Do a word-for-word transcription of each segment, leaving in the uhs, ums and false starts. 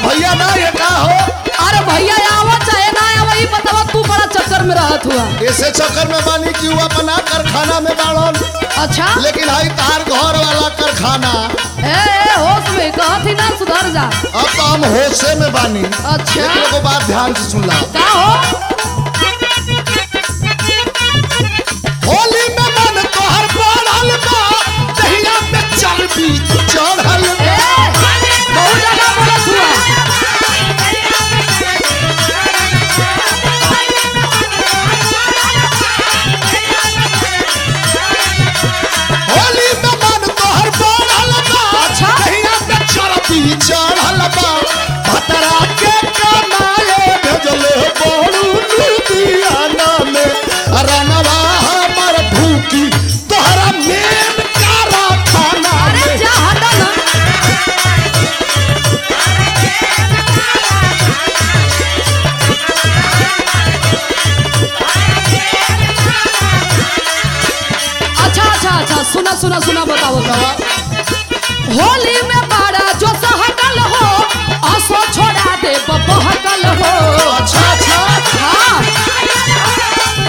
भैया ना ये का हो? अरे भैया आवा चाहे ना आवा ये बतावा तू बड़ा चक्कर में रहत हुआ। ऐसे चक्कर में बानी कि हुआ बना कारखाना में बाड़न। अच्छा लेकिन हाई तार घर वाला कारखाना। ए, ए होश में कहत ही ना सुधर जा। अब तो हम होशे में बानी। अच्छा एक लोगों बात ध्यान से सुन ला। का हो? होली में मन तोहर बढ़ल बा, दहिया पे चर्बी चढ़ल बा। ए, बहुत जगह बोलत हुआ। होली में मन तोहर बढ़ल बा, अच्छा। दहिया पे चर्बी चढ़ल बा। भतरा के कमाए भेजले बड़ू लुधियाना में, रनवा हमर भूखी तोहरा मेन कारखाना अरे में। जा हटा ना। अच्छा अच्छा अच्छा सुना सुना सुना बताओ बताओ। होली में बाड़ा जो सहकल हो असो छोड़ा दे बहकल हो। अच्छा अच्छा हाँ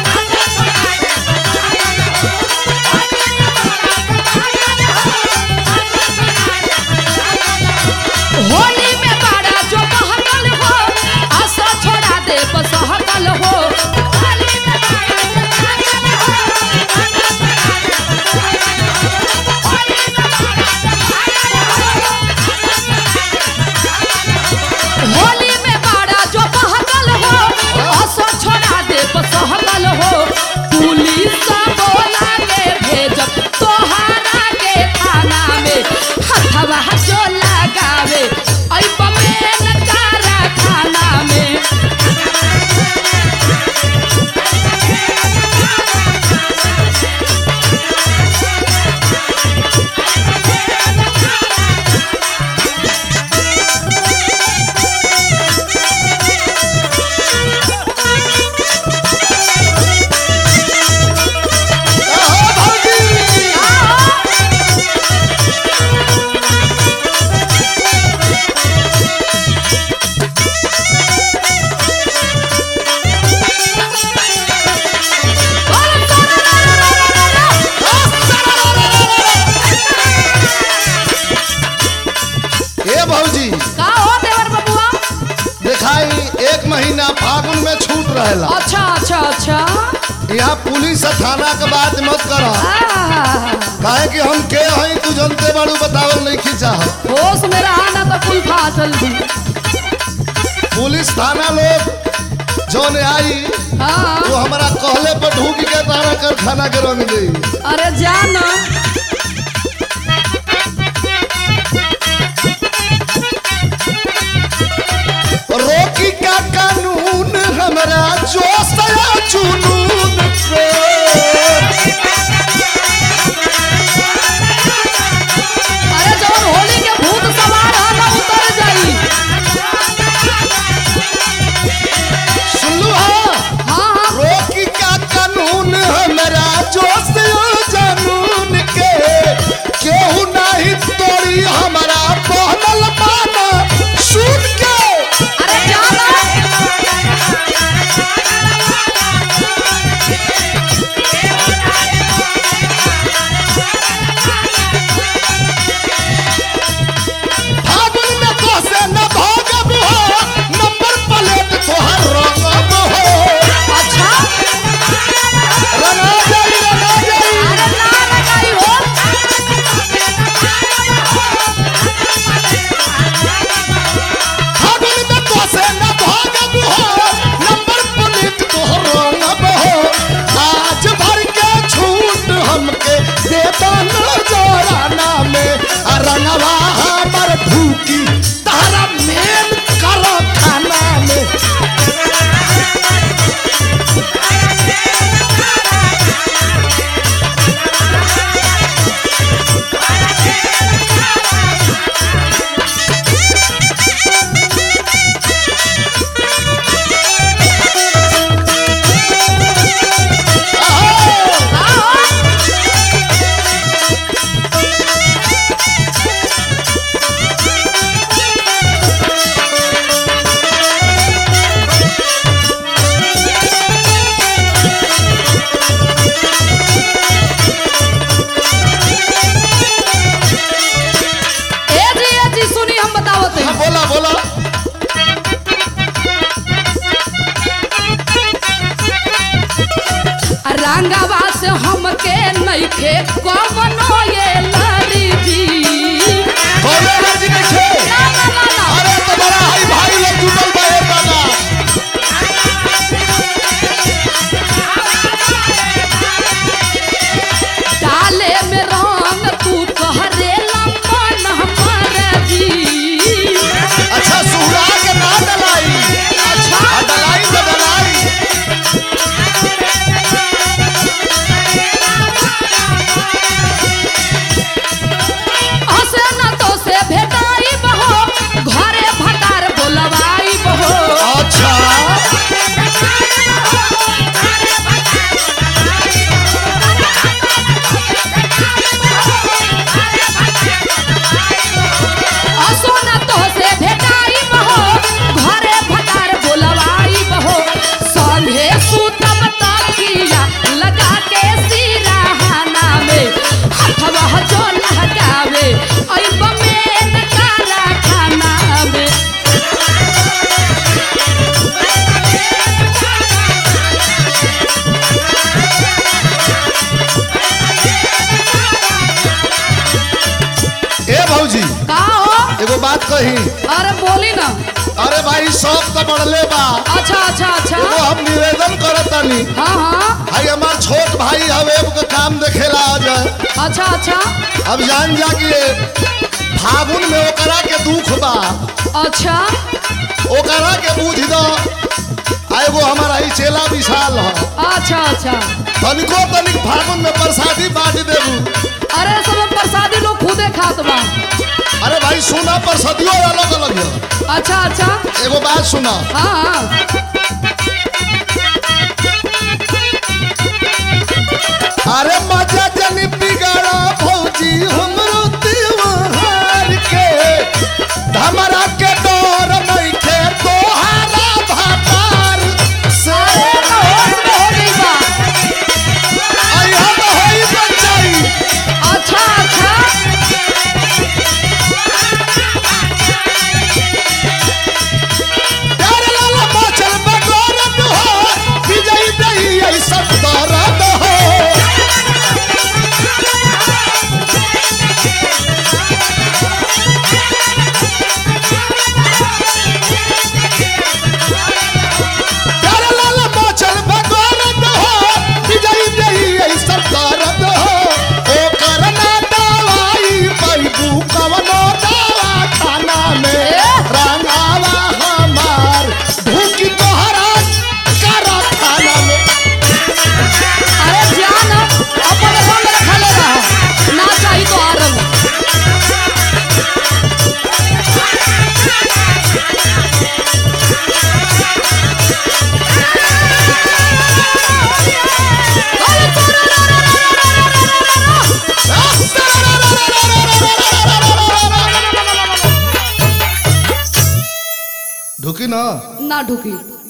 होली में बाड़ा जो बहकल हो असो छोड़ा दे बहकल हो। होली में बाड़ा जो बहकल हो असो छोड़ा दे बहकल हो। पुलिस बोला के भेजब तोहरा के थाना में, हथवा जो लगावे ऐ बमेन कारखाना में। आहो भौजी। ए भौजी का हो देवर बबुआ? दिखाई एक महीना फागुन में छूट रहेला। अच्छा अच्छा अच्छा यहाँ पुलिस और थाना के बात मत कर, आहा, काहे कि हम के हई तू जनते बाड़ू बतावल नहीं खींचा। होश में रहा ना तो कुल फाटल भी। पुलिस थाना लोग जौन आई हाँ वो हमारा कहले पर ढूक के तारा कारखाना के रंग दे। अरे जाना रोकी का कानून हमारा जोश या जुनून को। अरे जब होली के भूत सवार है ना उतर जाई। सुन लो हाँ, हाँ हाँ रोकी का कानून हमारा जोश या जुनून के, केहू नहीं तोड़ी हमारा बहनल माना सुन के। अरे जाना रंगवा से हमके नइखे कमनो ये लड़ी जी। कौनो लड़की नहीं छे। ना ना ना ना अरे तो बड़ा हाई भाई लोग जुटल बा ए दादा। डाले में रंग तू कहरे लंबन हमर जी। अच्छा सुहरा के ना डलाई। अच्छा आ डलाई तो डलाई। हसे न तो से भेटाई बहो घरे भटार बोलवाई बहो। अच्छा असो न तो से भेटाई बहो घरे भटार बोलवाई बहो। संगे सुतब तकिया लगा के सिराहाना में हथवा जो लगावे अइब में काला खाना में। ए भौजी का हो? एगो बात कही। अरे बोली ना। अरे भाई सब तो बढ़ले बा। अच्छा अच्छा अच्छा एगो हम निवेदन करतानी। हाँ हाँ भाई हमार छोट भाई हवे के काम देखेला आ जाए। अच्छा अच्छा अब जान जा कि फागुन में ओकरा के दुख बा। अच्छा ओकरा के बुझ दो। आ एगो हमारा ही चेला विशाल ह। अच्छा अच्छा तनिको तनिक फागुन में प्रसादी बांट देबू। अरे सब प्रसादी लोग खुदे खात बा। अरे भाई सुना प्रसादियों अलग अलग है। अच्छा अच्छा एगो बात सुना। हाँ हाँ अरे मजा जनी बिगड़ा भौजी हमरो त्योहार के। हमरा के डर नइखे तोहारा भातार से। होश में हो गई बा। आई हम होई बचाई। अच्छा अच्छा डर लाला मचल बगौरत हो। विजयी दही ऐसा दर्द हो। डर लाला मचल बगौरत हो। विजयी दही ऐसा दर्द हो। ओकर ना दवाई पैबू कवनो दवा खाना में। रंगावा हमार भूखी तोहरा करा खाना में। अरे जान अपन रंग रखले रह ना चाही तो आरंग। ढुकी ना ना ढुकी।